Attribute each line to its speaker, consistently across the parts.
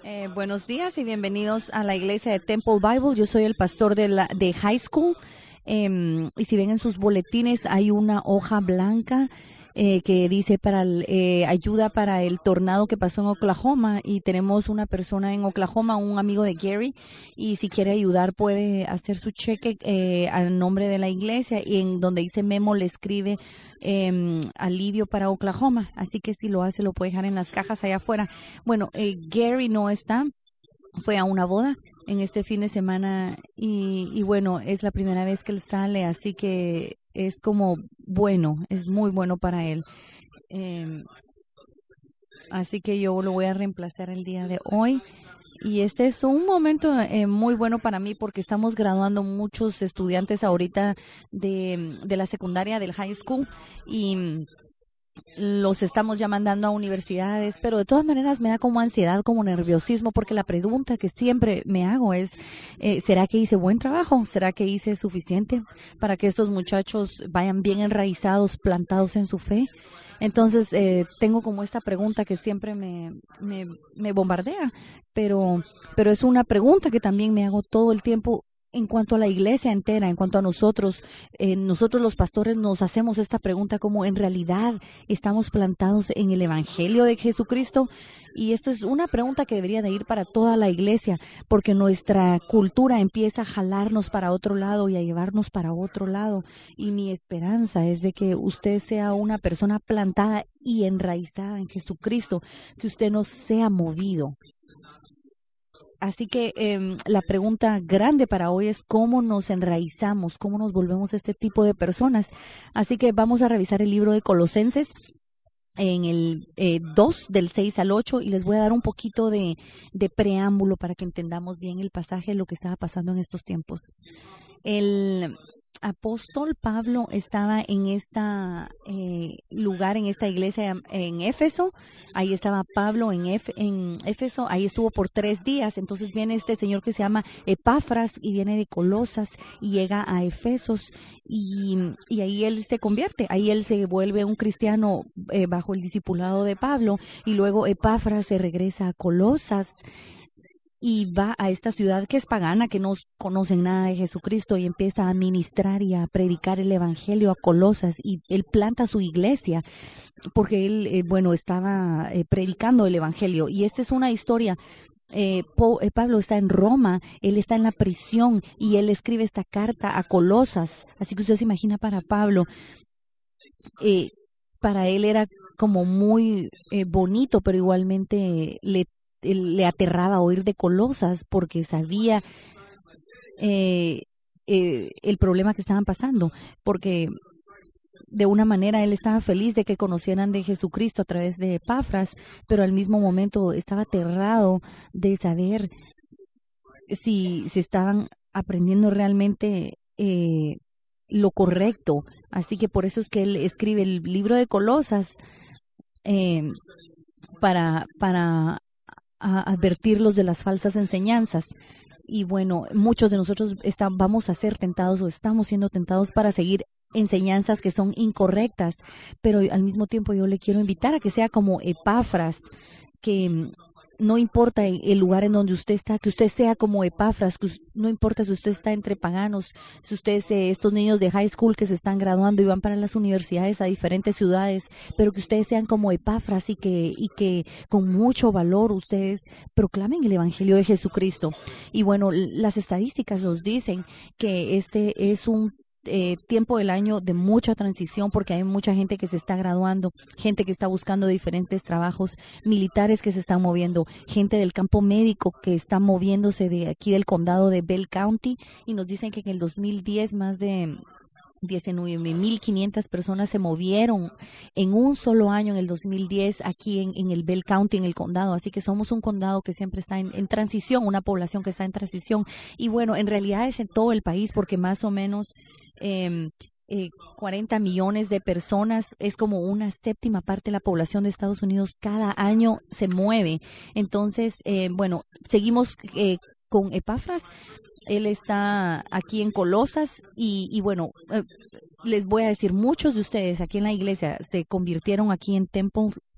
Speaker 1: Buenos días y bienvenidos a la iglesia de Temple Bible. Yo soy el pastor de High School. Y si ven en sus boletines hay una hoja blanca que dice ayuda para el tornado que pasó en Oklahoma, y tenemos una persona en Oklahoma, un amigo de Gary, y si quiere ayudar puede hacer su cheque al nombre de la iglesia, y en donde dice memo le escribe alivio para Oklahoma. Así que si lo hace lo puede dejar en las cajas allá afuera. Bueno, Gary no está, fue a una boda en este fin de semana, y bueno, es la primera vez que él sale, así que es como bueno, es muy bueno para él. Em, Así que yo lo voy a reemplazar el día de hoy. Y este es un momento muy bueno para mí porque estamos graduando muchos estudiantes ahorita de la secundaria, del high school, y los estamos ya mandando a universidades, pero de todas maneras me da como ansiedad, como nerviosismo, porque la pregunta que siempre me hago es, ¿será que hice buen trabajo? ¿Será que hice suficiente para que estos muchachos vayan bien enraizados, plantados en su fe? Entonces, tengo como esta pregunta que siempre me bombardea, pero, pero es una pregunta que también me hago todo el tiempo en cuanto a la iglesia entera, en cuanto a nosotros los pastores nos hacemos esta pregunta, como en realidad estamos plantados en el Evangelio de Jesucristo. Y esto es una pregunta que debería de ir para toda la iglesia, porque nuestra cultura empieza a jalarnos para otro lado y a llevarnos para otro lado. Y mi esperanza es de que usted sea una persona plantada y enraizada en Jesucristo, que usted no sea movido. Así que la pregunta grande para hoy es cómo nos enraizamos, cómo nos volvemos este tipo de personas. Así que vamos a revisar el libro de Colosenses en el 2 del 6 al 8, y les voy a dar un poquito de preámbulo para que entendamos bien el pasaje, lo que estaba pasando en estos tiempos. El apóstol Pablo estaba en esta lugar, en esta iglesia en Éfeso. Ahí estaba Pablo en Éfeso, ahí estuvo por 3 días. Entonces viene este señor que se llama Epafras y viene de Colosas y llega a Efesos, y ahí él se convierte, ahí él se vuelve un cristiano bajo el discipulado de Pablo, y luego Epafras se regresa a Colosas y va a esta ciudad que es pagana, que no conocen nada de Jesucristo, y empieza a ministrar y a predicar el evangelio a Colosas, y él planta su iglesia porque él, bueno, estaba predicando el evangelio. Y esta es una historia. Pablo está en Roma, él está en la prisión y él escribe esta carta a Colosas. Así que usted se imagina, para Pablo, eh, para él era como muy bonito, pero igualmente le aterraba oír de Colosas porque sabía eh, el problema que estaban pasando, porque de una manera él estaba feliz de que conocieran de Jesucristo a través de Epafras, pero al mismo momento estaba aterrado de saber si estaban aprendiendo realmente lo correcto. Así que por eso es que él escribe el libro de Colosas, eh, para advertirlos de las falsas enseñanzas. Y bueno, muchos de nosotros vamos a ser tentados o estamos siendo tentados para seguir enseñanzas que son incorrectas, pero al mismo tiempo yo le quiero invitar a que sea como Epafras, que no importa el lugar en donde usted está, que usted sea como Epafras, que no importa si usted está entre paganos, si usted es estos niños de high school que se están graduando y van para las universidades a diferentes ciudades, pero que ustedes sean como Epafras, y que con mucho valor ustedes proclamen el Evangelio de Jesucristo. Y bueno, las estadísticas nos dicen que este es un tiempo del año de mucha transición, porque hay mucha gente que se está graduando, gente que está buscando diferentes trabajos, militares que se están moviendo, gente del campo médico que está moviéndose de aquí del condado de Bell County, y nos dicen que en el 2010 más de 19.500 personas se movieron en un solo año, en el 2010, aquí en el Bell County, en el condado. Así que somos un condado que siempre está en transición, una población que está en transición. Y bueno, en realidad es en todo el país, porque más o menos eh, 40 millones de personas, es como una séptima parte de la población de Estados Unidos, cada año se mueve. Entonces, bueno, seguimos con Epafras. Él está aquí en Colosas, y bueno, les voy a decir, muchos de ustedes aquí en la iglesia se convirtieron aquí en Temple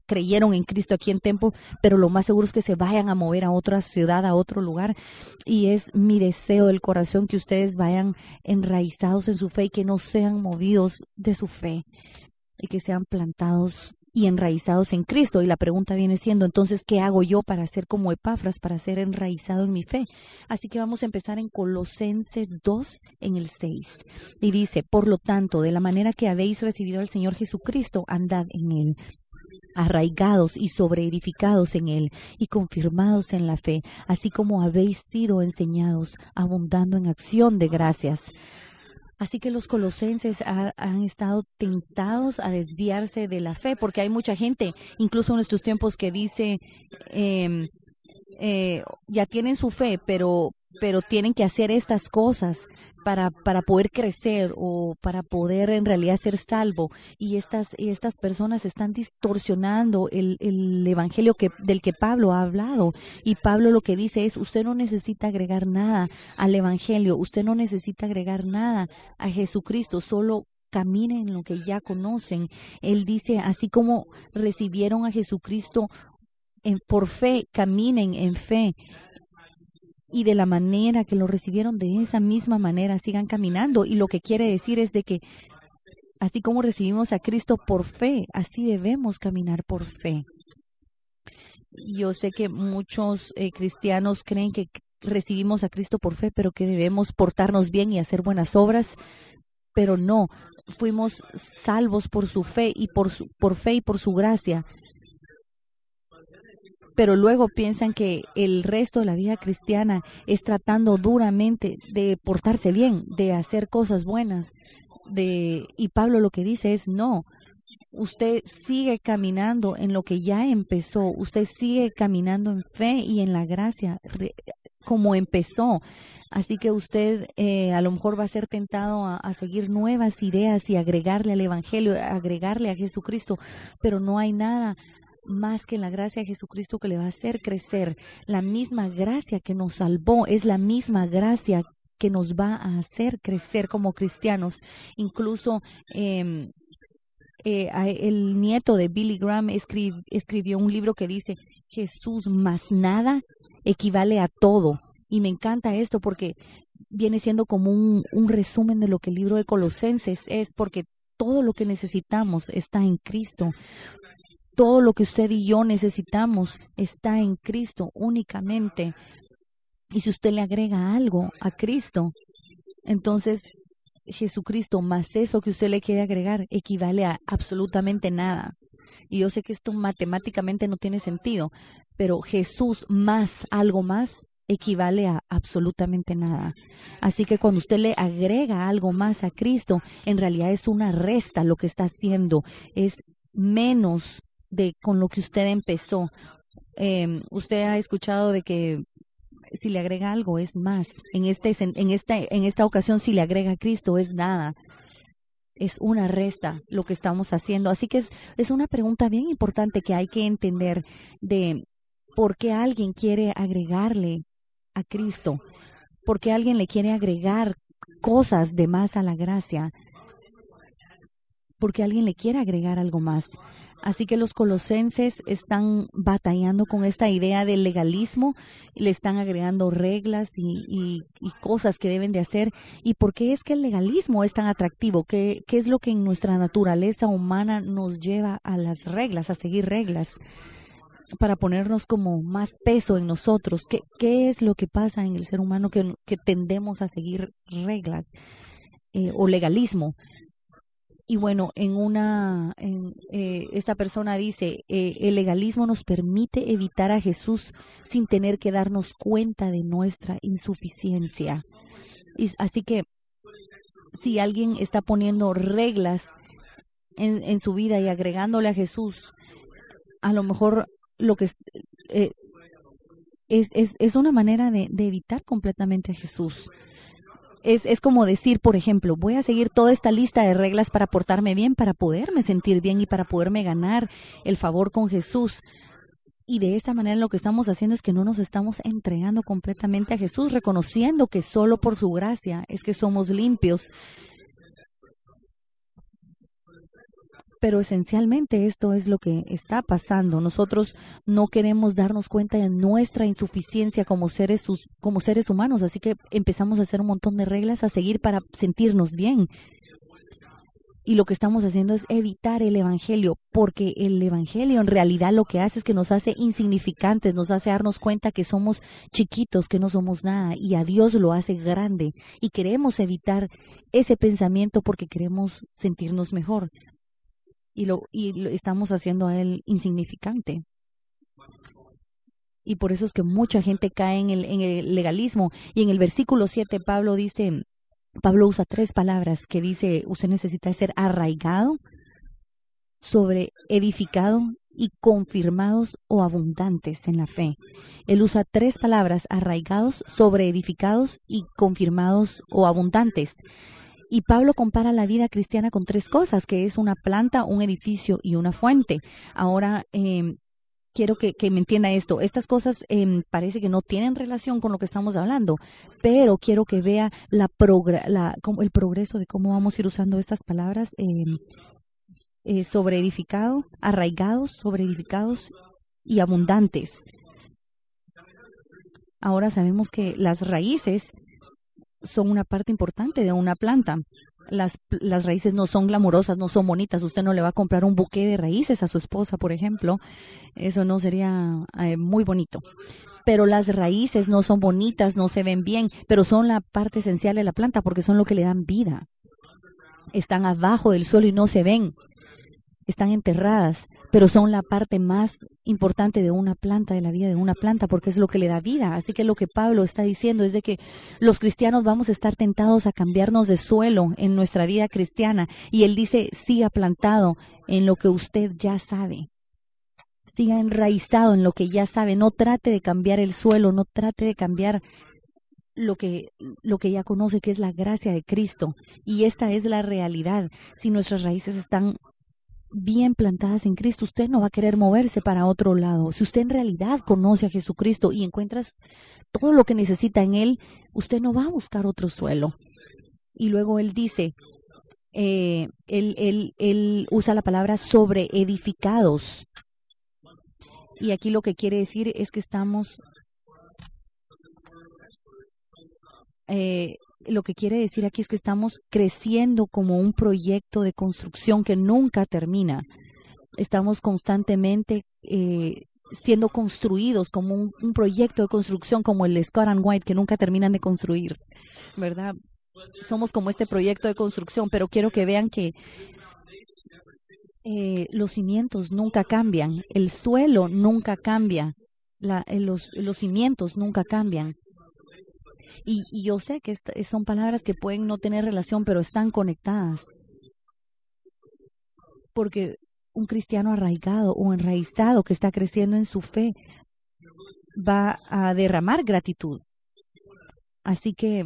Speaker 1: creyeron en Cristo aquí en Temple, pero lo más seguro es que se vayan a mover a otra ciudad, a otro lugar. Y es mi deseo del corazón que ustedes vayan enraizados en su fe y que no sean movidos de su fe y que sean plantados y enraizados en Cristo. Y la pregunta viene siendo, entonces, ¿qué hago yo para ser como Epafras, para ser enraizado en mi fe? Así que vamos a empezar en Colosenses 2, en el 6. Y dice, por lo tanto, de la manera que habéis recibido al Señor Jesucristo, andad en Él, arraigados y sobreedificados en Él y confirmados en la fe, así como habéis sido enseñados, abundando en acción de gracias. Así que los colosenses han estado tentados a desviarse de la fe, porque hay mucha gente, incluso en nuestros tiempos, que dice, em, ya tienen su fe, pero tienen que hacer estas cosas para poder crecer o para poder en realidad ser salvo. Y estas personas están distorsionando el evangelio del que Pablo ha hablado. Y Pablo lo que dice es, usted no necesita agregar nada al evangelio, usted no necesita agregar nada a Jesucristo, solo caminen en lo que ya conocen. Él dice, así como recibieron a Jesucristo por fe, caminen en fe, y de la manera que lo recibieron, de esa misma manera sigan caminando. Y lo que quiere decir es de que así como recibimos a Cristo por fe, así debemos caminar por fe. Yo sé que muchos cristianos creen que recibimos a Cristo por fe, pero que debemos portarnos bien y hacer buenas obras, pero no, fuimos salvos por su fe y por fe y por su gracia. Pero luego piensan que el resto de la vida cristiana es tratando duramente de portarse bien, de hacer cosas buenas. Y Pablo lo que dice es, no, usted sigue caminando en lo que ya empezó, usted sigue caminando en fe y en la gracia como empezó. Así que usted a lo mejor va a ser tentado a seguir nuevas ideas y agregarle al Evangelio, agregarle a Jesucristo, pero no hay nada más que la gracia de Jesucristo que le va a hacer crecer. La misma gracia que nos salvó es la misma gracia que nos va a hacer crecer como cristianos. Incluso el nieto de Billy Graham escribió un libro que dice, Jesús más nada equivale a todo. Y me encanta esto porque viene siendo como un resumen de lo que el libro de Colosenses es, porque todo lo que necesitamos está en Cristo. Todo lo que usted y yo necesitamos está en Cristo únicamente. Y si usted le agrega algo a Cristo, entonces Jesucristo más eso que usted le quiere agregar equivale a absolutamente nada. Y yo sé que esto matemáticamente no tiene sentido, pero Jesús más algo más equivale a absolutamente nada. Así que cuando usted le agrega algo más a Cristo, en realidad es una resta lo que está haciendo, es menos de con lo que usted empezó. Usted ha escuchado de que si le agrega algo es más. En esta ocasión, si le agrega a Cristo es nada. Es una resta lo que estamos haciendo. Así que es una pregunta bien importante que hay que entender de por qué alguien quiere agregarle a Cristo, por qué alguien le quiere agregar cosas de más a la gracia, porque alguien le quiere agregar algo más. Así que los colosenses están batallando con esta idea del legalismo, le están agregando reglas y cosas que deben de hacer. ¿Y por qué es que el legalismo es tan atractivo? ¿Qué es lo que en nuestra naturaleza humana nos lleva a las reglas, a seguir reglas, para ponernos como más peso en nosotros? ¿Qué es lo que pasa en el ser humano que tendemos a seguir reglas o legalismo? Y bueno, esta persona dice, el legalismo nos permite evitar a Jesús sin tener que darnos cuenta de nuestra insuficiencia. Así que si alguien está poniendo reglas en su vida y agregándole a Jesús, a lo mejor lo que es una manera de evitar completamente a Jesús. Es como decir, por ejemplo, voy a seguir toda esta lista de reglas para portarme bien, para poderme sentir bien y para poderme ganar el favor con Jesús. Y de esta manera lo que estamos haciendo es que no nos estamos entregando completamente a Jesús, reconociendo que solo por su gracia es que somos limpios. Pero esencialmente esto es lo que está pasando. Nosotros no queremos darnos cuenta de nuestra insuficiencia como seres humanos, así que empezamos a hacer un montón de reglas a seguir para sentirnos bien. Y lo que estamos haciendo es evitar el Evangelio, porque el Evangelio en realidad lo que hace es que nos hace insignificantes, nos hace darnos cuenta que somos chiquitos, que no somos nada, y a Dios lo hace grande. Y queremos evitar ese pensamiento porque queremos sentirnos mejor. Y lo estamos haciendo a Él insignificante. Y por eso es que mucha gente cae en el legalismo. Y en el versículo 7 Pablo usa 3 palabras que dice, usted necesita ser arraigado, sobre edificado y confirmados o abundantes en la fe. Él usa 3 palabras, arraigados, sobre edificados y confirmados o abundantes. Y Pablo compara la vida cristiana con 3 cosas, que es una planta, un edificio y una fuente. Ahora, quiero que me entienda esto. Estas cosas parece que no tienen relación con lo que estamos hablando, pero quiero que vea el progreso de cómo vamos a ir usando estas palabras sobre edificado, arraigados, sobre edificados y abundantes. Ahora sabemos que las raíces son una parte importante de una planta. Las raíces no son glamorosas, no son bonitas. Usted no le va a comprar un buque de raíces a su esposa, por ejemplo. Eso no sería muy bonito. Pero las raíces no son bonitas, no se ven bien, pero son la parte esencial de la planta porque son lo que le dan vida. Están abajo del suelo y no se ven. Están enterradas, pero son la parte más importante de una planta, de la vida de una planta, porque es lo que le da vida. Así que lo que Pablo está diciendo es de que los cristianos vamos a estar tentados a cambiarnos de suelo en nuestra vida cristiana. Y él dice, siga plantado en lo que usted ya sabe. Siga enraizado en lo que ya sabe. No trate de cambiar el suelo, no trate de cambiar lo que ya conoce, que es la gracia de Cristo. Y esta es la realidad. Si nuestras raíces están bien plantadas en Cristo, usted no va a querer moverse para otro lado. Si usted en realidad conoce a Jesucristo y encuentras todo lo que necesita en Él, usted no va a buscar otro suelo. Y luego él dice, él usa la palabra sobre edificados. Y aquí lo que quiere decir es que estamos, lo que quiere decir aquí es que estamos creciendo como un proyecto de construcción que nunca termina. Estamos constantemente siendo construidos como un proyecto de construcción como el Scott and White que nunca terminan de construir, ¿verdad? Somos como este proyecto de construcción, pero quiero que vean que los cimientos nunca cambian, el suelo nunca cambia, los cimientos nunca cambian. Y yo sé que son palabras que pueden no tener relación, pero están conectadas. Porque un cristiano arraigado o enraizado que está creciendo en su fe va a derramar gratitud. Así que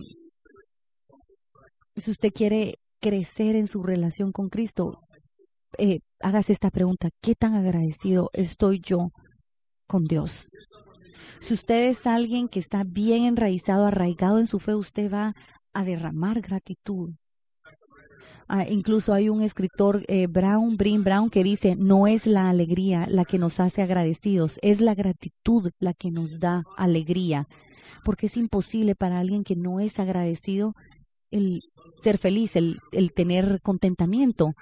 Speaker 1: si usted quiere crecer en su relación con Cristo, hágase esta pregunta: ¿qué tan agradecido estoy yo con Dios? Si usted es alguien que está bien enraizado, arraigado en su fe, usted va a derramar gratitud. Incluso hay un escritor, Brim Brown, que dice, no es la alegría la que nos hace agradecidos, es la gratitud la que nos da alegría. Porque es imposible para alguien que no es agradecido el ser feliz, el tener contentamiento.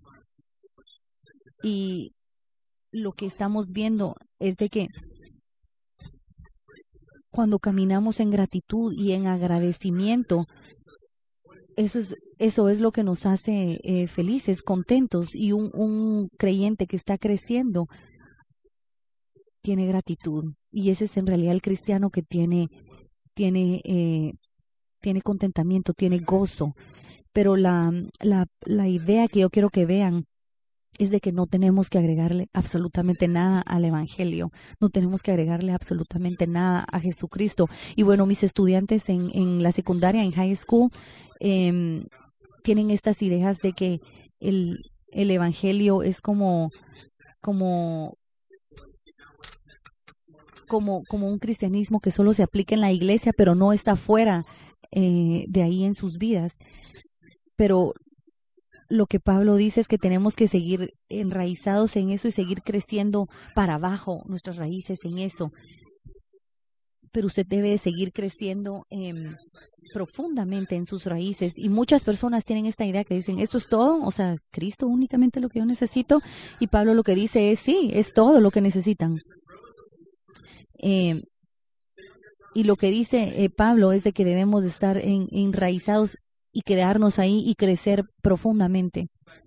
Speaker 1: Y lo que estamos viendo es de que cuando caminamos en gratitud y en agradecimiento, eso es lo que nos hace felices, contentos. Y un creyente que está creciendo tiene gratitud. Y ese es en realidad el cristiano que tiene contentamiento, tiene gozo. Pero la idea que yo quiero que vean es de que no tenemos que agregarle absolutamente nada al Evangelio, no tenemos que agregarle absolutamente nada a Jesucristo. Y bueno, mis estudiantes en la secundaria, en high school, tienen estas ideas de que el Evangelio es como un cristianismo que solo se aplica en la iglesia, pero no está fuera de ahí en sus vidas. Pero lo que Pablo dice es que tenemos que seguir enraizados en eso y seguir creciendo para abajo, nuestras raíces en eso. Pero usted debe seguir creciendo profundamente en sus raíces. Y muchas personas tienen esta idea que dicen, ¿esto es todo? O sea, ¿es Cristo únicamente lo que yo necesito? Y Pablo lo que dice es, sí, es todo lo que necesitan. Y lo que dice Pablo es de que debemos de estar enraizados y quedarnos ahí y crecer profundamente.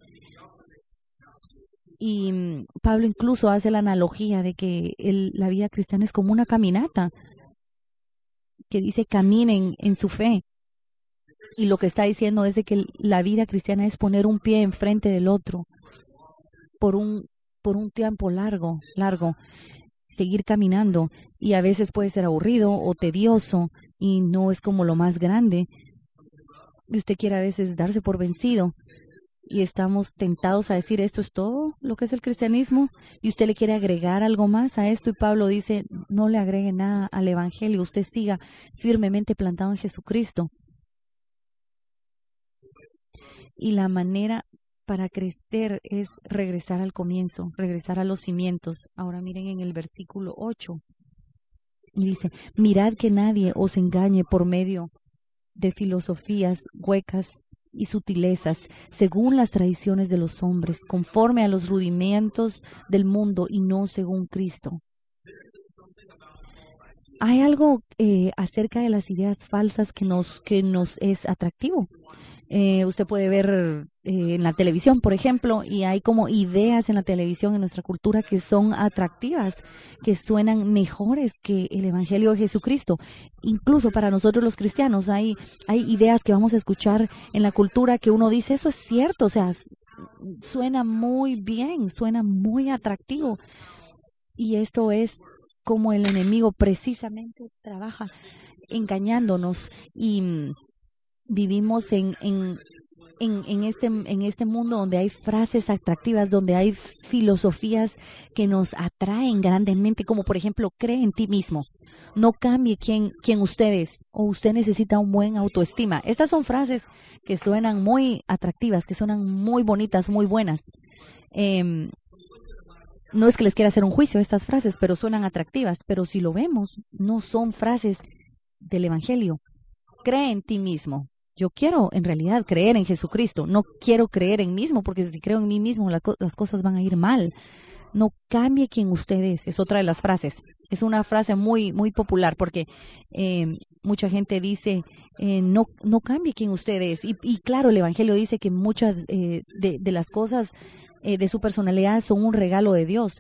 Speaker 1: Y Pablo incluso hace la analogía de que la vida cristiana es como una caminata, que dice caminen en su fe. Y lo que está diciendo es de que la vida cristiana es poner un pie enfrente del otro por un tiempo largo, seguir caminando. Y a veces puede ser aburrido o tedioso y no es como lo más grande. Y usted quiere a veces darse por vencido. Y estamos tentados a decir, esto es todo lo que es el cristianismo, y usted le quiere agregar algo más a esto, y Pablo dice, no le agregue nada al evangelio, usted siga firmemente plantado en Jesucristo. Y la manera para crecer es regresar al comienzo, regresar a los cimientos. Ahora miren en el versículo 8, y dice, mirad que nadie os engañe por medio de filosofías huecas y sutilezas, según las tradiciones de los hombres, conforme a los rudimentos del mundo y no según Cristo. Hay algo acerca de las ideas falsas que nos es atractivo. Usted puede ver en la televisión, por ejemplo, y hay como ideas en la televisión, en nuestra cultura, que son atractivas, que suenan mejores que el Evangelio de Jesucristo. Incluso para nosotros los cristianos hay ideas que vamos a escuchar en la cultura que uno dice, eso es cierto, o sea, suena muy bien, suena muy atractivo. Y esto es como el enemigo precisamente trabaja engañándonos y vivimos en este mundo donde hay frases atractivas, donde hay filosofías que nos atraen grandemente, como por ejemplo, cree en ti mismo. No cambie quién usted es, o usted necesita un buen autoestima. Estas son frases que suenan muy atractivas, que suenan muy bonitas, muy buenas. No es que les quiera hacer un juicio a estas frases, pero suenan atractivas. Pero si lo vemos, no son frases del Evangelio. Cree en ti mismo. Yo quiero en realidad creer en Jesucristo. No quiero creer en mí mismo, porque si creo en mí mismo las cosas van a ir mal. No cambie quien usted es otra de las frases. Es una frase muy, muy popular porque mucha gente dice, no cambie quien usted es. Y claro, el Evangelio dice que muchas de las cosas de su personalidad son un regalo de Dios.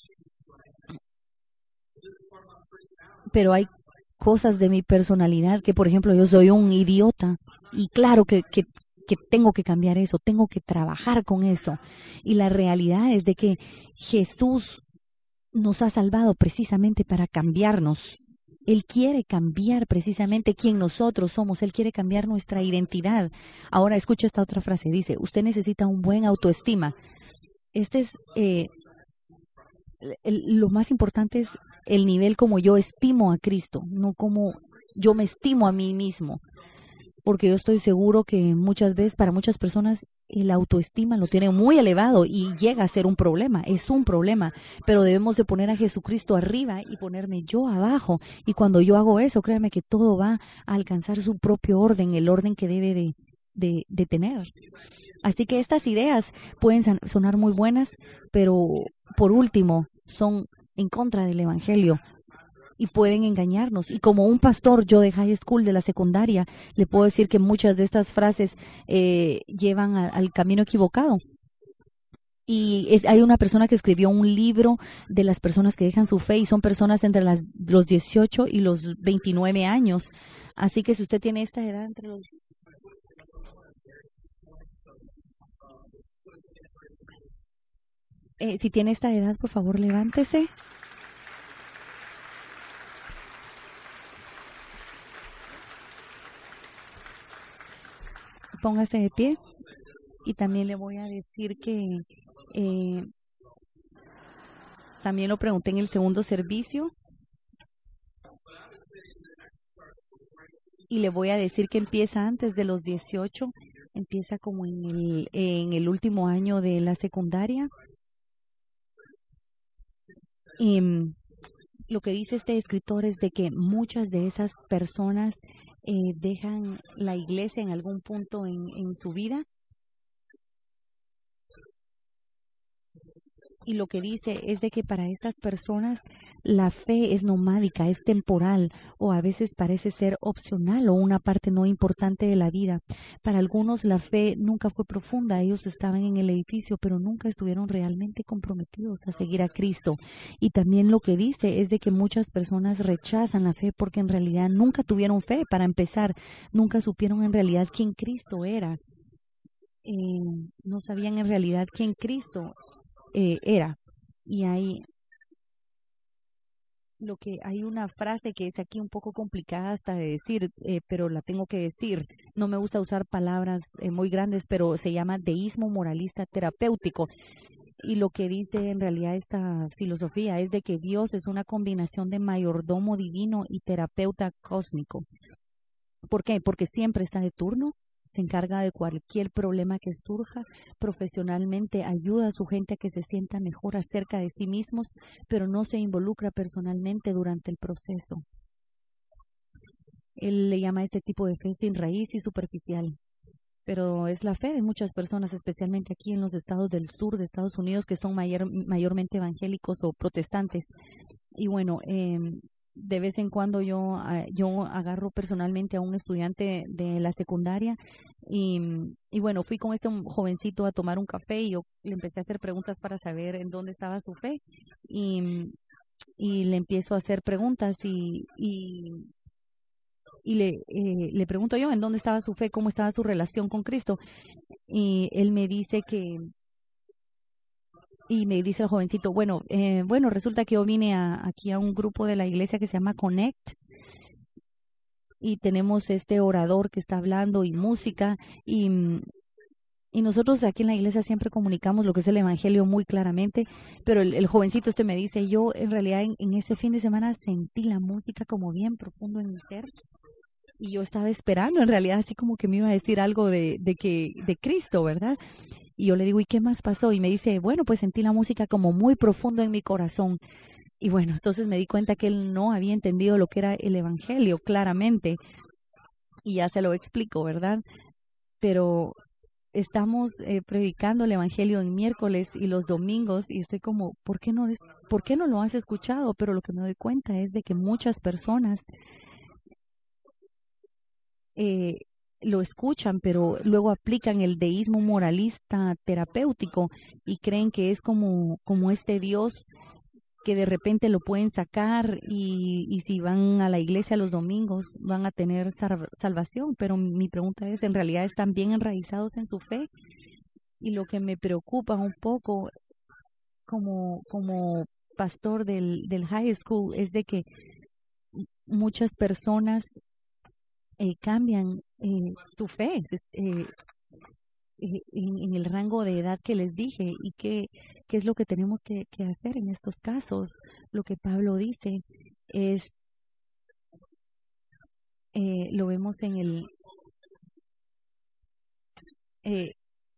Speaker 1: Pero hay cosas de mi personalidad que, por ejemplo, yo soy un idiota. Y claro que tengo que cambiar eso, tengo que trabajar con eso. Y la realidad es de que Jesús nos ha salvado precisamente para cambiarnos. Él quiere cambiar precisamente quién nosotros somos. Él quiere cambiar nuestra identidad. Ahora escucha esta otra frase. Dice, usted necesita un buen autoestima. Este es lo más importante es el nivel como yo estimo a Cristo, no como yo me estimo a mí mismo. Porque yo estoy seguro que muchas veces para muchas personas el autoestima lo tiene muy elevado y llega a ser un problema, es un problema, pero debemos de poner a Jesucristo arriba y ponerme yo abajo. Y cuando yo hago eso, créanme que todo va a alcanzar su propio orden, el orden que debe de tener. Así que estas ideas pueden sonar muy buenas, pero por último son en contra del Evangelio y pueden engañarnos. Y como un pastor, yo de high school, de la secundaria, le puedo decir que muchas de estas frases llevan al camino equivocado. Y hay una persona que escribió un libro de las personas que dejan su fe y son personas entre los 18 y los 29 años. Así que si usted tiene esta edad entre los... si tiene esta edad, por favor, levántese. Póngase de pie. Y también le voy a decir que eh, también lo pregunté en el segundo servicio. Y le voy a decir que empieza antes de los 18. empieza como en el último año de la secundaria. Y lo que dice este escritor es de que muchas de esas personas dejan la iglesia en algún punto en su vida. Y lo que dice es de que para estas personas la fe es nomádica, es temporal o a veces parece ser opcional o una parte no importante de la vida. Para algunos la fe nunca fue profunda, ellos estaban en el edificio pero nunca estuvieron realmente comprometidos a seguir a Cristo. Y también lo que dice es de que muchas personas rechazan la fe porque en realidad nunca tuvieron fe para empezar, nunca supieron en realidad quién Cristo era. No sabían en realidad quién Cristo era. Y hay una frase que es aquí un poco complicada hasta de decir, pero la tengo que decir. No me gusta usar palabras muy grandes, pero se llama deísmo moralista terapéutico. Y lo que dice en realidad esta filosofía es de que Dios es una combinación de mayordomo divino y terapeuta cósmico. ¿Por qué? Porque siempre está de turno, se encarga de cualquier problema que surja, profesionalmente ayuda a su gente a que se sienta mejor acerca de sí mismos, pero no se involucra personalmente durante el proceso. Él le llama a este tipo de fe sin raíz y superficial. Pero es la fe de muchas personas, especialmente aquí en los estados del sur de Estados Unidos, que son mayormente evangélicos o protestantes. Y bueno, de vez en cuando yo agarro personalmente a un estudiante de la secundaria y bueno, fui con este jovencito a tomar un café y yo le empecé a hacer preguntas para saber en dónde estaba su fe y le empiezo a hacer preguntas y le pregunto yo en dónde estaba su fe, cómo estaba su relación con Cristo. Y él me dice y me dice el jovencito, bueno, resulta que yo vine aquí a un grupo de la iglesia que se llama Connect y tenemos este orador que está hablando y música y nosotros aquí en la iglesia siempre comunicamos lo que es el evangelio muy claramente, pero el jovencito me dice, yo en realidad en ese fin de semana sentí la música como bien profundo en mi ser. Y yo estaba esperando, en realidad, así como que me iba a decir algo de Cristo, ¿verdad? Y yo le digo, ¿y qué más pasó? Y me dice, bueno, pues sentí la música como muy profundo en mi corazón. Y bueno, entonces me di cuenta que él no había entendido lo que era el evangelio claramente. Y ya se lo explico, ¿verdad? Pero estamos predicando el evangelio en miércoles y los domingos y estoy como, ¿por qué no lo has escuchado? Pero lo que me doy cuenta es de que muchas personas lo escuchan, pero luego aplican el deísmo moralista terapéutico y creen que es como este Dios que de repente lo pueden sacar y si van a la iglesia los domingos van a tener salvación. Pero mi pregunta es, ¿en realidad están bien enraizados en su fe? Y lo que me preocupa un poco como pastor del high school es de que muchas personas cambian su fe en el rango de edad que les dije y qué es lo que tenemos que hacer en estos casos. Lo que Pablo dice es, lo vemos eh,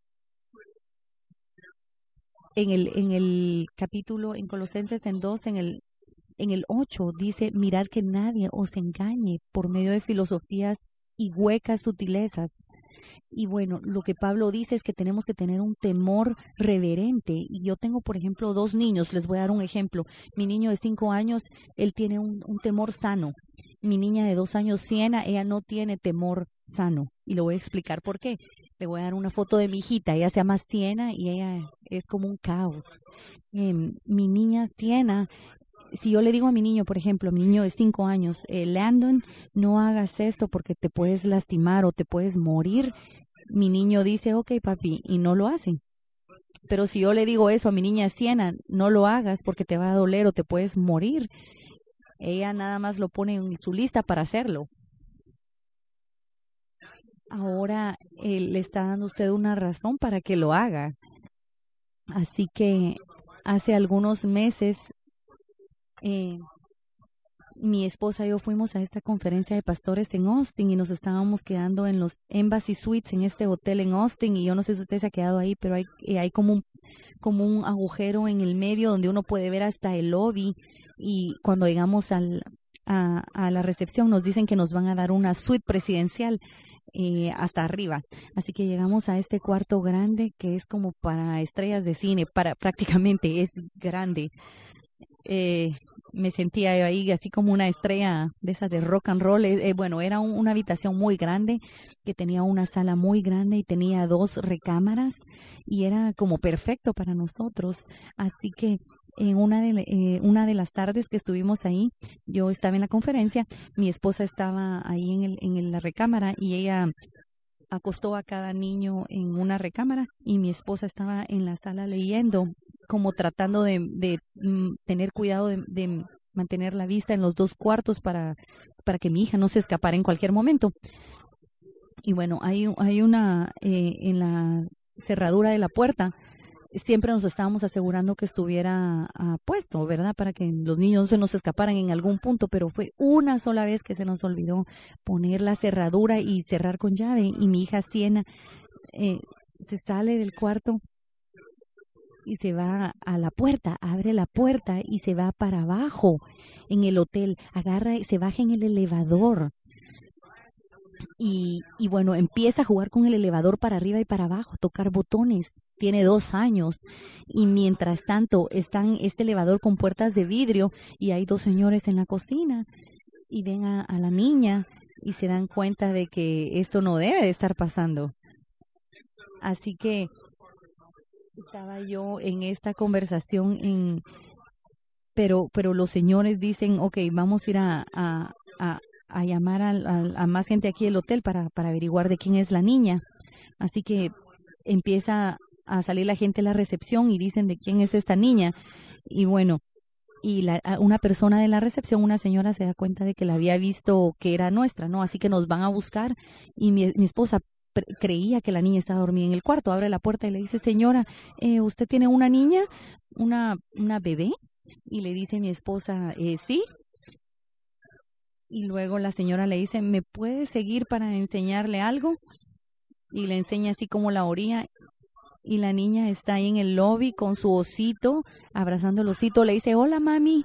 Speaker 1: en el capítulo, en Colosenses en 2, en el 8, dice, mirad que nadie os engañe por medio de filosofías y huecas sutilezas. Y bueno, lo que Pablo dice es que tenemos que tener un temor reverente. Y yo tengo, por ejemplo, 2 niños. Les voy a dar un ejemplo. Mi niño de 5 años, él tiene un temor sano. Mi niña de 2 años, Siena, ella no tiene temor sano. Y le voy a explicar por qué. Le voy a dar una foto de mi hijita. Ella se llama Siena y ella es como un caos. Mi niña Siena, si yo le digo a mi niño, por ejemplo, a mi niño de 5 años, Landon, no hagas esto porque te puedes lastimar o te puedes morir, mi niño dice, ok, papi, y no lo hace. Pero si yo le digo eso a mi niña Siena, no lo hagas porque te va a doler o te puedes morir, ella nada más lo pone en su lista para hacerlo. Ahora le está dando usted una razón para que lo haga. Así que hace algunos meses mi esposa y yo fuimos a esta conferencia de pastores en Austin y nos estábamos quedando en los Embassy Suites en este hotel en Austin, y yo no sé si usted se ha quedado ahí, pero hay como un agujero en el medio donde uno puede ver hasta el lobby, y cuando llegamos a la recepción nos dicen que nos van a dar una suite presidencial hasta arriba. Así que llegamos a este cuarto grande que es como para estrellas de cine, prácticamente es grande. Me sentía yo ahí así como una estrella de esas de rock and roll. Bueno, era una habitación muy grande que tenía una sala muy grande y tenía 2 recámaras y era como perfecto para nosotros. Así que en una de las tardes que estuvimos ahí, yo estaba en la conferencia, mi esposa estaba ahí en la recámara y ella acostó a cada niño en una recámara y mi esposa estaba en la sala leyendo, como tratando de tener cuidado de mantener la vista en los 2 cuartos para que mi hija no se escapara en cualquier momento. Y bueno, hay una en la cerradura de la puerta. Siempre nos estábamos asegurando que estuviera puesto, ¿verdad? Para que los niños no se nos escaparan en algún punto, pero fue una sola vez que se nos olvidó poner la cerradura y cerrar con llave, y mi hija Siena se sale del cuarto y se va a la puerta, abre la puerta y se va para abajo en el hotel, se baja en el elevador. Y bueno, empieza a jugar con el elevador para arriba y para abajo, tocar botones. Tiene 2 años y mientras tanto están este elevador con puertas de vidrio y hay 2 señores en la cocina y ven a la niña y se dan cuenta de que esto no debe de estar pasando. Así que estaba yo en esta conversación, pero los señores dicen, ok, vamos a ir a llamar a más gente aquí del hotel para averiguar de quién es la niña. Así que empieza a salir la gente a la recepción y dicen de quién es esta niña. Y bueno, una persona de la recepción, una señora, se da cuenta de que la había visto que era nuestra, ¿no? Así que nos van a buscar y mi esposa creía que la niña estaba dormida en el cuarto. Abre la puerta y le dice, señora, ¿usted tiene una niña, una bebé? Y le dice mi esposa, sí. Y luego la señora le dice, ¿me puede seguir para enseñarle algo? Y le enseña así como la orilla. Y la niña está ahí en el lobby con su osito, abrazando el osito. Le dice, hola mami.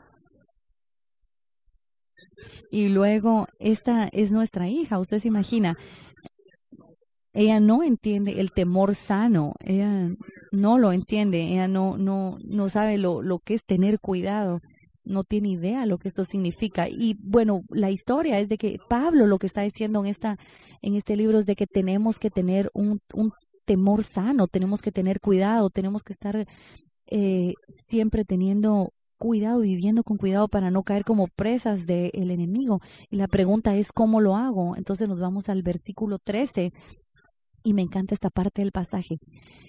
Speaker 1: Y luego, esta es nuestra hija, usted se imagina. Ella no entiende el temor sano, ella no lo entiende, ella no sabe lo que es tener cuidado, no tiene idea lo que esto significa. Y bueno, la historia es de que Pablo lo que está diciendo en este libro es de que tenemos que tener un temor sano, tenemos que tener cuidado, tenemos que estar siempre teniendo cuidado, viviendo con cuidado para no caer como presas del enemigo. Y la pregunta es, ¿cómo lo hago? Entonces nos vamos al versículo 13 y me encanta esta parte del pasaje.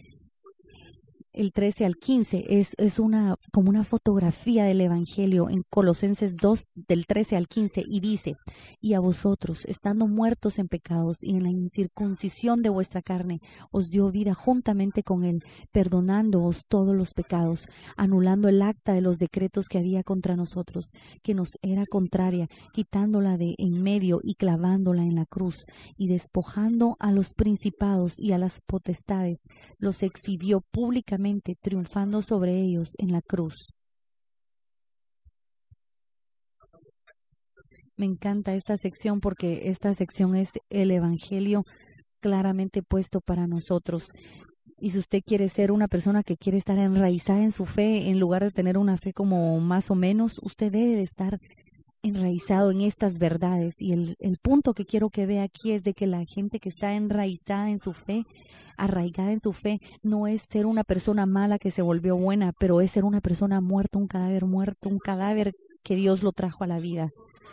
Speaker 1: El 13 al 15 es como una fotografía del Evangelio en Colosenses 2, del 13 al 15, y dice, y a vosotros, estando muertos en pecados y en la incircuncisión de vuestra carne, os dio vida juntamente con él, perdonándoos todos los pecados, anulando el acta de los decretos que había contra nosotros, que nos era contraria, quitándola de en medio y clavándola en la cruz, y despojando a los principados y a las potestades, los exhibió públicamente, triunfando sobre ellos en la cruz. Me encanta esta sección porque esta sección es el Evangelio claramente puesto para nosotros. Y si usted quiere ser una persona que quiere estar enraizada en su fe, en lugar de tener una fe como más o menos, usted debe de estar enraizado en estas verdades. Y el punto que quiero que vea aquí es de que la gente que está enraizada en su fe, arraigada en su fe, no es ser una persona mala que se volvió buena, pero es ser una persona muerta, un cadáver que Dios lo trajo a la vida.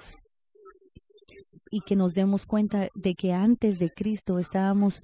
Speaker 1: Y que nos demos cuenta de que antes de Cristo estábamos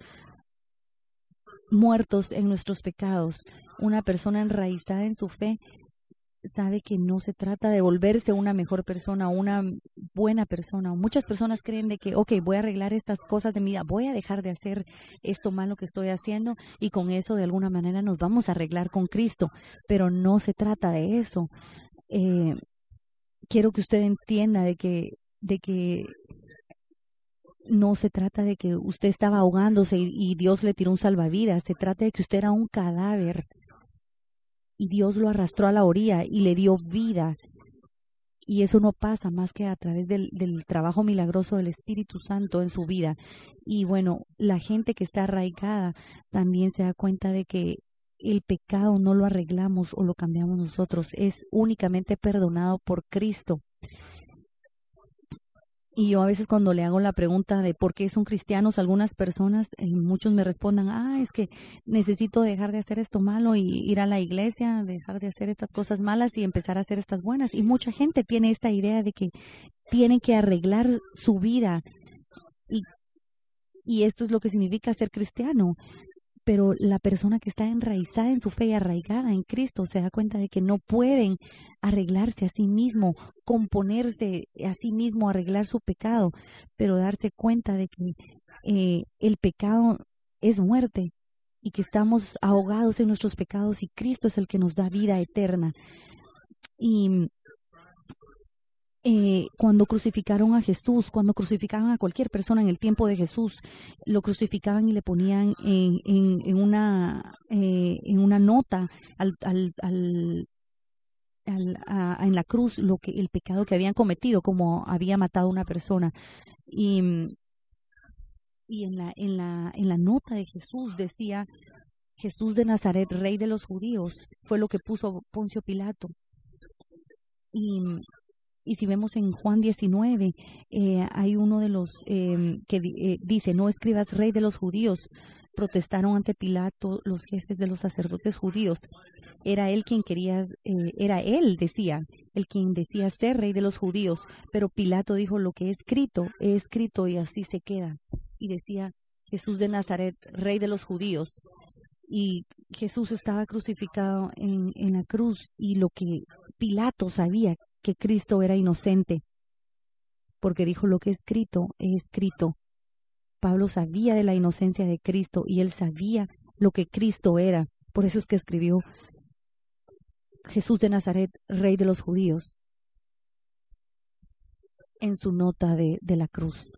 Speaker 1: muertos en nuestros pecados. Una persona enraizada en su fe sabe que no se trata de volverse una mejor persona, una buena persona. Muchas personas creen de que, ok, voy a arreglar estas cosas de mi vida, voy a dejar de hacer esto malo que estoy haciendo y con eso de alguna manera nos vamos a arreglar con Cristo, pero no se trata de eso. quiero que usted entienda de que no se trata de que usted estaba ahogándose y Dios le tiró un salvavidas. Se trata de que usted era un cadáver y Dios lo arrastró a la orilla y le dio vida. Y eso no pasa más que a través del trabajo milagroso del Espíritu Santo en su vida. Y bueno, la gente que está arraigada también se da cuenta de que el pecado no lo arreglamos o lo cambiamos nosotros, es únicamente perdonado por Cristo. Y yo a veces cuando le hago la pregunta de por qué son cristianos algunas personas, muchos me respondan, es que necesito dejar de hacer esto malo y ir a la iglesia, dejar de hacer estas cosas malas y empezar a hacer estas buenas. Y mucha gente tiene esta idea de que tienen que arreglar su vida y, y esto es lo que significa ser cristiano. Pero la persona que está enraizada en su fe y arraigada en Cristo se da cuenta de que no pueden arreglarse a sí mismo, componerse a sí mismo, arreglar su pecado, pero darse cuenta de que el pecado es muerte y que estamos ahogados en nuestros pecados y Cristo es el que nos da vida eterna. Y cuando crucificaron a Jesús, cuando crucificaban a cualquier persona en el tiempo de Jesús, lo crucificaban y le ponían en una nota en la cruz el pecado que habían cometido, como había matado a una persona. Y, y en la nota de Jesús decía, Jesús de Nazaret, rey de los judíos, fue lo que puso Poncio Pilato. Y si vemos en Juan 19, hay uno de los que dice, no escribas rey de los judíos. Protestaron ante Pilato los jefes de los sacerdotes judíos. Era él quien quería, era él, decía, el quien decía ser rey de los judíos. Pero Pilato dijo, lo que he escrito y así se queda. Y decía, Jesús de Nazaret, rey de los judíos. Y Jesús estaba crucificado en la cruz y lo que Pilato sabía que Cristo era inocente, porque dijo lo que he escrito. Pablo sabía de la inocencia de Cristo y él sabía lo que Cristo era. Por eso es que escribió Jesús de Nazaret, rey de los judíos, en su nota de la cruz.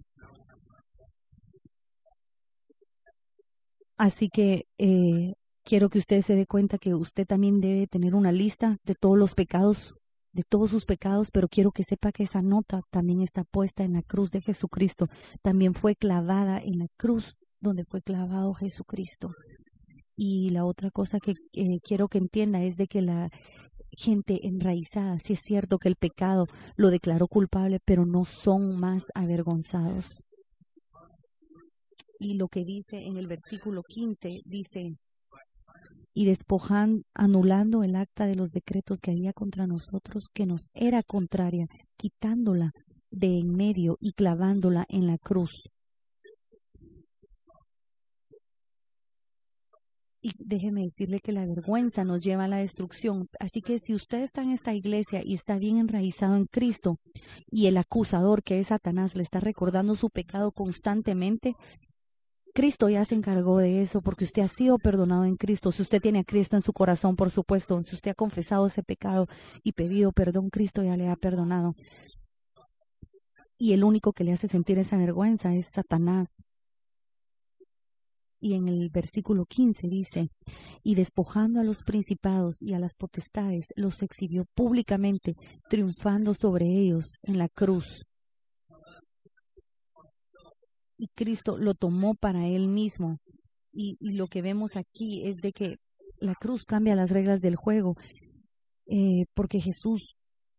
Speaker 1: Así que quiero que usted se dé cuenta que usted también debe tener una lista de todos los pecados, de todos sus pecados, pero quiero que sepa que esa nota también está puesta en la cruz de Jesucristo. También fue clavada en la cruz donde fue clavado Jesucristo. Y la otra cosa que quiero que entienda es de que la gente enraizada, sí es cierto que el pecado lo declaró culpable, pero no son más avergonzados. Y lo que dice en el versículo 15, dice, y anulando el acta de los decretos que había contra nosotros, que nos era contraria, quitándola de en medio y clavándola en la cruz. Y déjeme decirle que la vergüenza nos lleva a la destrucción. Así que si usted está en esta iglesia y está bien enraizado en Cristo y el acusador, que es Satanás, le está recordando su pecado constantemente, Cristo ya se encargó de eso porque usted ha sido perdonado en Cristo. Si usted tiene a Cristo en su corazón, por supuesto, si usted ha confesado ese pecado y pedido perdón, Cristo ya le ha perdonado. Y el único que le hace sentir esa vergüenza es Satanás. Y en el versículo 15 dice, y despojando a los principados y a las potestades, los exhibió públicamente, triunfando sobre ellos en la cruz. Y Cristo lo tomó para él mismo. Y lo que vemos aquí es de que la cruz cambia las reglas del juego, porque Jesús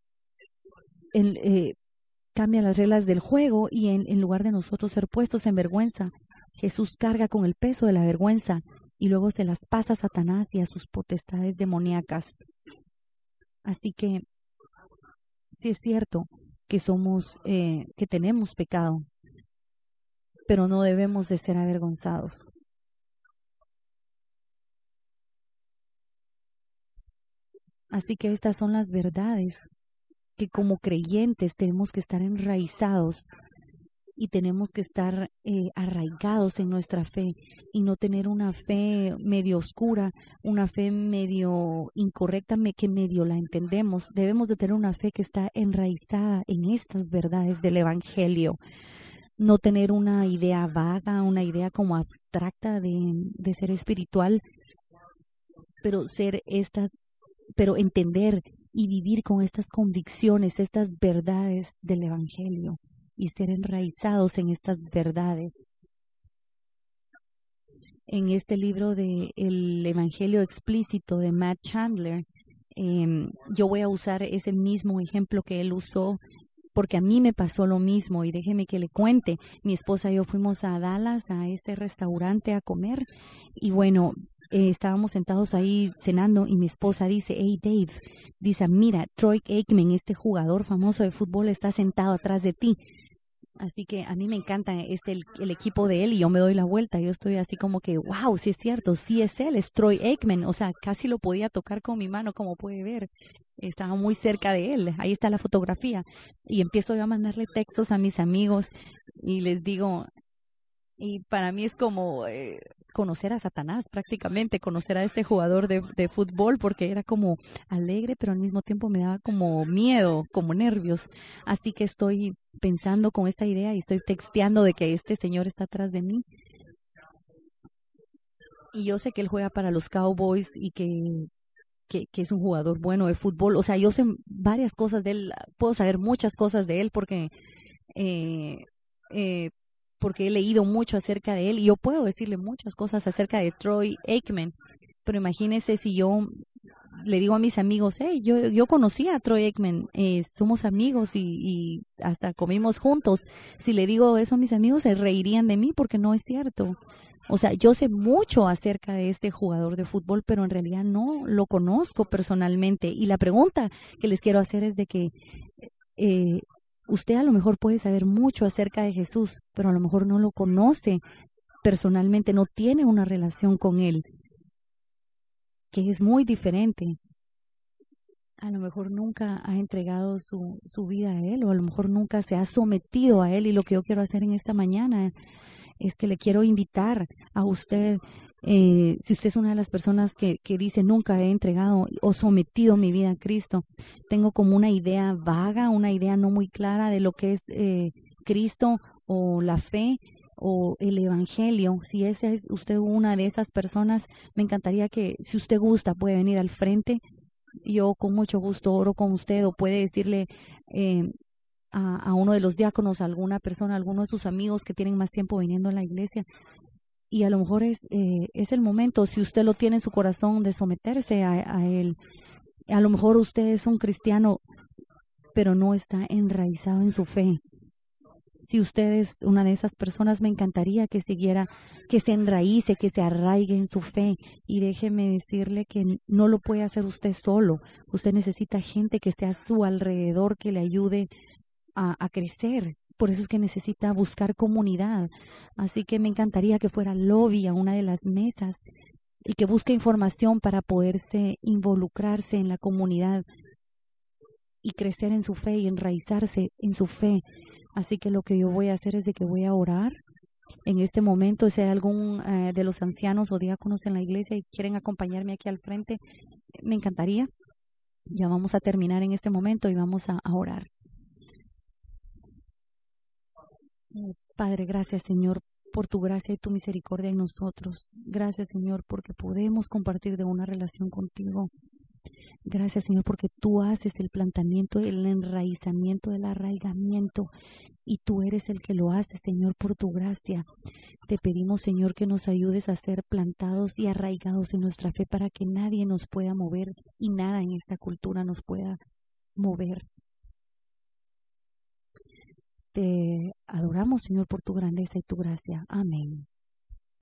Speaker 1: cambia las reglas del juego y en lugar de nosotros ser puestos en vergüenza, Jesús carga con el peso de la vergüenza y luego se las pasa a Satanás y a sus potestades demoníacas. Así que sí es cierto que que tenemos pecado, pero no debemos de ser avergonzados. Así que estas son las verdades que como creyentes tenemos que estar enraizados y tenemos que estar arraigados en nuestra fe y no tener una fe medio oscura, una fe medio incorrecta, que medio la entendemos. Debemos de tener una fe que está enraizada en estas verdades del Evangelio. No tener una idea vaga, una idea como abstracta de ser espiritual, pero pero entender y vivir con estas convicciones, estas verdades del Evangelio y ser enraizados en estas verdades. En este libro de El Evangelio Explícito de Matt Chandler, yo voy a usar ese mismo ejemplo que él usó porque a mí me pasó lo mismo y déjeme que le cuente. Mi esposa y yo fuimos a Dallas a este restaurante a comer y bueno, estábamos sentados ahí cenando y mi esposa dice, hey Dave, dice, mira, Troy Aikman, este jugador famoso de fútbol, está sentado atrás de ti. Así que a mí me encanta el equipo de él y yo me doy la vuelta. Yo estoy así como que, wow, sí es cierto, sí es él, es Troy Aikman. O sea, casi lo podía tocar con mi mano, como puede ver. Estaba muy cerca de él. Ahí está la fotografía. Y empiezo yo a mandarle textos a mis amigos y les digo, y para mí es como conocer a Satanás prácticamente, conocer a este jugador de fútbol, porque era como alegre, pero al mismo tiempo me daba como miedo, como nervios. Así que estoy pensando con esta idea y estoy texteando de que este señor está atrás de mí. Y yo sé que él juega para los Cowboys y que es un jugador bueno de fútbol. O sea, yo sé varias cosas de él, puedo saber muchas cosas de él eh, eh, porque he leído mucho acerca de él y yo puedo decirle muchas cosas acerca de Troy Aikman, pero imagínese si yo le digo a mis amigos, hey, yo conocí a Troy Aikman, somos amigos y hasta comimos juntos. Si le digo eso a mis amigos, se reirían de mí porque no es cierto. O sea, yo sé mucho acerca de este jugador de fútbol, pero en realidad no lo conozco personalmente. Y la pregunta que les quiero hacer es de que eh, usted a lo mejor puede saber mucho acerca de Jesús, pero a lo mejor no lo conoce personalmente, no tiene una relación con Él, que es muy diferente. A lo mejor nunca ha entregado su vida a Él o a lo mejor nunca se ha sometido a Él. Y lo que yo quiero hacer en esta mañana es que le quiero invitar a usted, si usted es una de las personas que dice nunca he entregado o sometido mi vida a Cristo, tengo como una idea vaga, una idea no muy clara de lo que es Cristo o la fe o el Evangelio. Si esa es usted una de esas personas, me encantaría que si usted gusta puede venir al frente. Yo con mucho gusto oro con usted o puede decirle a uno de los diáconos, a alguna persona, a alguno de sus amigos que tienen más tiempo viniendo a la iglesia. Y a lo mejor es el momento, si usted lo tiene en su corazón, de someterse a él. A lo mejor usted es un cristiano, pero no está enraizado en su fe. Si usted es una de esas personas, me encantaría que siguiera, que se enraíce, que se arraigue en su fe. Y déjeme decirle que no lo puede hacer usted solo. Usted necesita gente que esté a su alrededor, que le ayude a crecer. Por eso es que necesita buscar comunidad. Así que me encantaría que fuera al lobby, a una de las mesas, y que busque información para poderse involucrarse en la comunidad y crecer en su fe y enraizarse en su fe. Así que lo que yo voy a hacer es de que voy a orar en este momento. Si hay algún de los ancianos o diáconos en la iglesia y quieren acompañarme aquí al frente, me encantaría. Ya vamos a terminar en este momento y vamos a orar. Padre, gracias Señor por tu gracia y tu misericordia en nosotros. Gracias Señor porque podemos compartir de una relación contigo. Gracias Señor porque tú haces el plantamiento, el enraizamiento, el arraigamiento y tú eres el que lo hace Señor por tu gracia. Te pedimos Señor que nos ayudes a ser plantados y arraigados en nuestra fe para que nadie nos pueda mover y nada en esta cultura nos pueda mover. Te adoramos, Señor, por tu grandeza y tu gracia. Amén.